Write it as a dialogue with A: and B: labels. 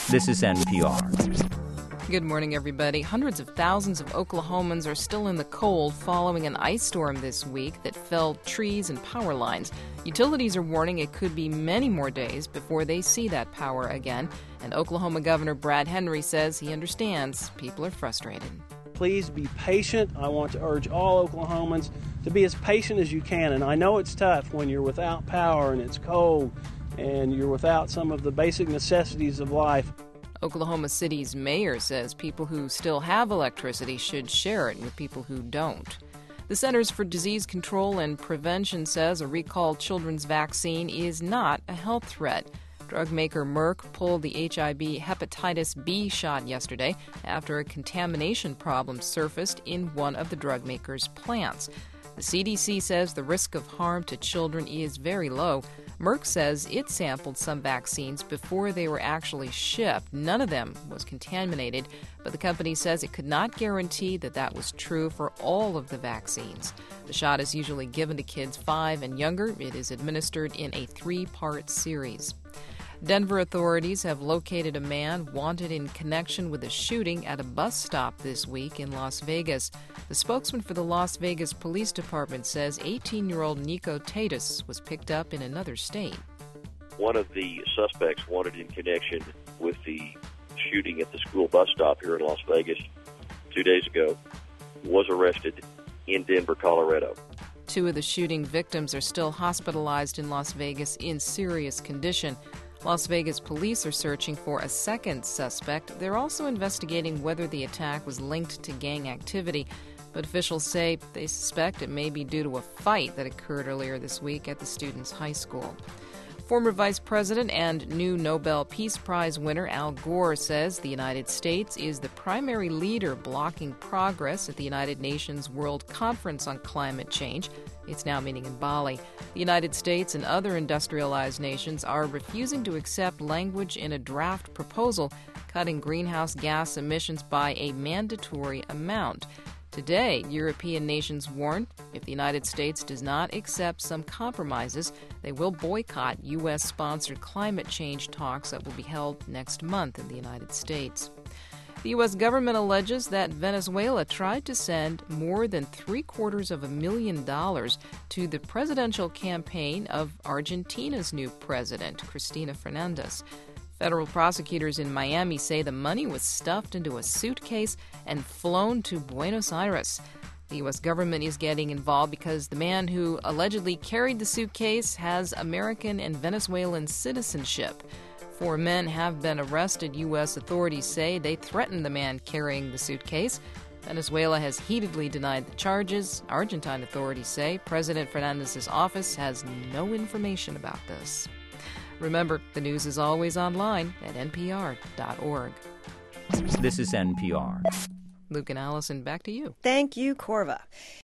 A: This is NPR.
B: Good morning, everybody. Hundreds of thousands of Oklahomans are still in the cold following an ice storm this week that felled trees and power lines. Utilities are warning it could be many more days before they see that power again. And Oklahoma Governor Brad Henry says he understands people are frustrated.
C: Please be patient. I want to urge all Oklahomans to be as patient as you can. And I know it's tough when you're without power and it's cold and you're without some of the basic necessities of life.
B: Oklahoma City's mayor says people who still have electricity should share it with people who don't. The Centers for Disease Control and Prevention says a recalled children's vaccine is not a health threat. Drug maker Merck pulled the HIV hepatitis B shot yesterday after a contamination problem surfaced in one of the drug maker's plants. The CDC says the risk of harm to children is very low. Merck says it sampled some vaccines before they were actually shipped. None of them was contaminated, but the company says it could not guarantee that that was true for all of the vaccines. The shot is usually given to kids 5 and younger. It is administered in a 3-part series. Denver authorities have located a man wanted in connection with a shooting at a bus stop this week in Las Vegas. The spokesman for the Las Vegas Police Department says 18-year-old Nico Tatus was picked up in another state.
D: One of the suspects wanted in connection with the shooting at the school bus stop here in Las Vegas 2 days ago was arrested in Denver, Colorado.
B: 2 of the shooting victims are still hospitalized in Las Vegas in serious condition. Las Vegas police are searching for a second suspect. They're also investigating whether the attack was linked to gang activity, but officials say they suspect it may be due to a fight that occurred earlier this week at the student's high school. Former Vice President and new Nobel Peace Prize winner Al Gore says the United States is the primary leader blocking progress at the United Nations World Conference on Climate Change. It's now meeting in Bali. The United States and other industrialized nations are refusing to accept language in a draft proposal cutting greenhouse gas emissions by a mandatory amount. Today, European nations warn if the United States does not accept some compromises, they will boycott U.S.-sponsored climate change talks that will be held next month in the United States. The U.S. government alleges that Venezuela tried to send more than $750,000 to the presidential campaign of Argentina's new president, Cristina Fernandez. Federal prosecutors in Miami say the money was stuffed into a suitcase and flown to Buenos Aires. The U.S. government is getting involved because the man who allegedly carried the suitcase has American and Venezuelan citizenship. 4 men have been arrested. U.S. authorities say they threatened the man carrying the suitcase. Venezuela has heatedly denied the charges. Argentine authorities say President Fernandez's office has no information about this. Remember, the news is always online at npr.org.
A: This is NPR.
B: Luke and Allison, back to you.
E: Thank you, Corva.